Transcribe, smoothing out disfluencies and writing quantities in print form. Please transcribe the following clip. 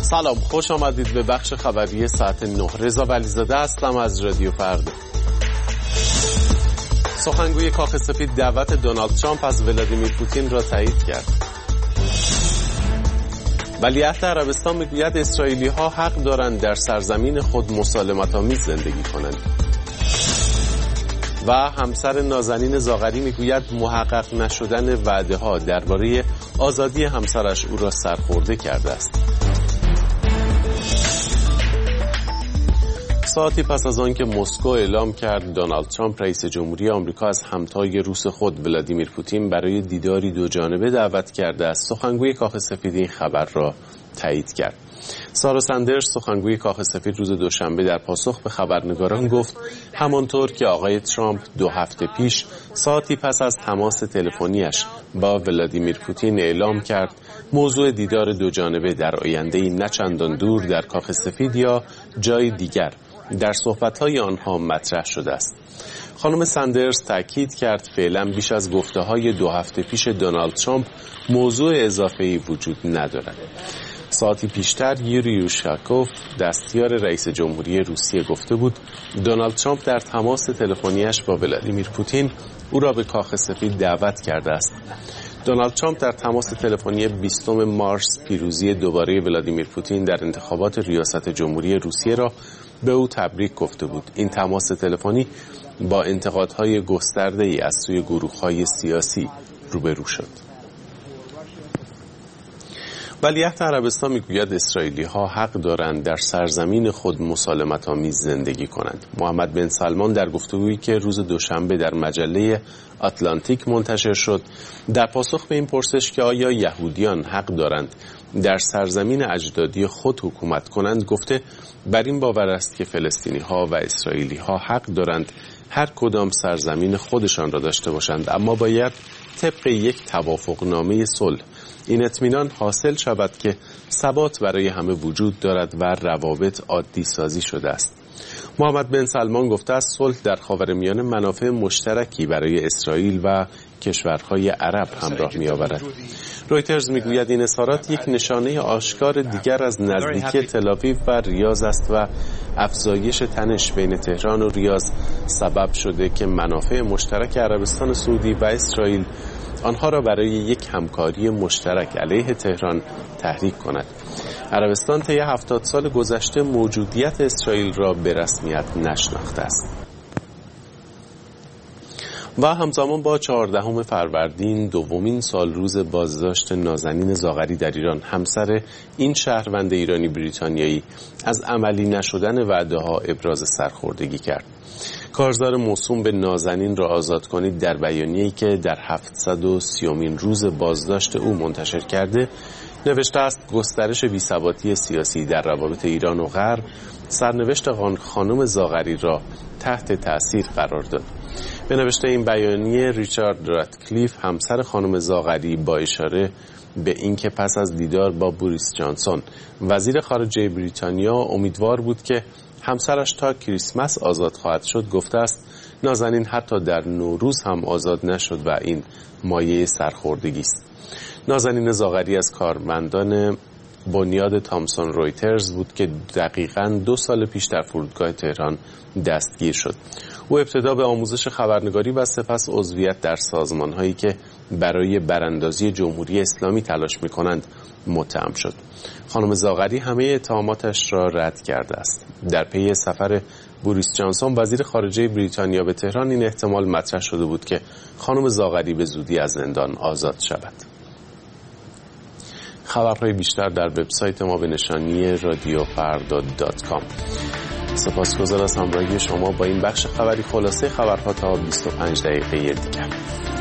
سلام، خوش آمدید به بخش خبری ساعت 9. رضا ولیزاده هستم از رادیو فردا. سخنگوی کاخ سفید دعوت دونالد ترامپ از ولادیمیر پوتین را تایید کرد. ولیعهد عربستان میگوید اسرائیلی‌ها حق دارند در سرزمین خود مسالمت‌آمیز زندگی کنند. و همسر نازنین زاغری میگوید محقق نشدن وعده‌ها درباره آزادی همسرش او را سرخورده کرده است. ساعتی پس از آن که مسکو اعلام کرد دونالد ترامپ رئیس جمهوری آمریکا از همتای روس خود ولادیمیر پوتین برای دیداری دو جانبه دعوت کرده است، سخنگوی کاخ سفید این خبر را تایید کرد. سارا سندرز سخنگوی کاخ سفید روز دوشنبه در پاسخ به خبرنگاران گفت همانطور که آقای ترامپ 2 هفته پیش ساعتی پس از تماس تلفنیش با ولادیمیر پوتین اعلام کرد موضوع دیدار دو جانبه در آینده‌ای نه چندان دور در کاخ سفید یا جای دیگر در صحبت‌های آنها مطرح شده است. خانم سندرز تاکید کرد فعلا بیش از گفته‌های 2 هفته پیش دونالد ترامپ موضوع اضافه‌ای وجود ندارد. ساعتی پیشتر یوری یوشاکوف دستیار رئیس جمهوری روسیه گفته بود دونالد ترامپ در تماس تلفنیش با ولادیمیر پوتین او را به کاخ سفید دعوت کرده است. دونالد ترامپ در تماس تلفنی 20 مارس پیروزی دوباره ولادیمیر پوتین در انتخابات ریاست جمهوری روسیه را به او تبریک گفته بود. این تماس تلفنی با انتقادهای گسترده‌ای از سوی گروه‌های سیاسی روبرو شد. ولیعهد عربستان میگوید اسرائیلی‌ها حق دارند در سرزمین خود مسالمت‌آمیز زندگی کنند. محمد بن سلمان در گفتگویی که روز دوشنبه در مجله آتلانتیک منتشر شد در پاسخ به این پرسش که آیا یهودیان حق دارند در سرزمین اجدادی خود حکومت کنند گفته بر این باور است که فلسطینی‌ها و اسرائیلی‌ها حق دارند هر کدام سرزمین خودشان را داشته باشند، اما باید طبق یک توافقنامه صلح این اطمینان حاصل شود که ثبات برای همه وجود دارد و روابط عادی سازی شده است. محمد بن سلمان گفته است صلح در خاورمیانه منافع مشترکی برای اسرائیل و کشورهای عرب همراه می‌آورد. رویترز میگوید این اظهارات یک نشانه آشکار دیگر از نزدیکی تل‌آویو و ریاض است و افزایش تنش بین تهران و ریاض سبب شده که منافع مشترک عربستان سعودی و اسرائیل آنها را برای یک همکاری مشترک علیه تهران تحریک کند. عربستان طی 70 سال گذشته موجودیت اسرائیل را به رسمیت نشناخته است. و همزمان با 14 فروردین دومین سال روز بازداشت نازنین زاغری در ایران، همسر این شهروند ایرانی بریتانیایی از عملی نشدن وعده‌ها ابراز سرخوردگی کرد. کارزار موسوم به نازنین را آزاد کنید در بیانیه‌ای که در 730مین روز بازداشت او منتشر کرده نوشته است گسترش بی‌ثباتی سیاسی در روابط ایران و غرب سرنوشت خانم زاغری را تحت تأثیر قرار داد. به نوشته این بیانیه ریچارد راتکلیف همسر خانم زاغری با اشاره به اینکه پس از دیدار با بوریس جانسون وزیر خارجه بریتانیا امیدوار بود که همسرش تا کریسمس آزاد خواهد شد گفته است نازنین حتی در نوروز هم آزاد نشد و این مایه سرخوردگی است. نازنین زاغری از کارمندان بنیاد تامسون رویترز بود که دقیقاً 2 سال پیش در فرودگاه تهران دستگیر شد. او ابتدا به آموزش خبرنگاری و سپس عضویت در سازمان‌هایی که برای براندازی جمهوری اسلامی تلاش می‌کنند متهم شد. خانم زاغری همه اتهاماتش را رد کرده است. در پی سفر بوریس جانسون وزیر خارجه بریتانیا به تهران این احتمال مطرح شده بود که خانم زاغری به زودی از زندان آزاد شود. خبرهای بیشتر در وبسایت ما به نشانی radiofrda.com. سپاسگزار از همراهی شما با این بخش خبری. خلاصه خبرها تا 25 دقیقه دیگر.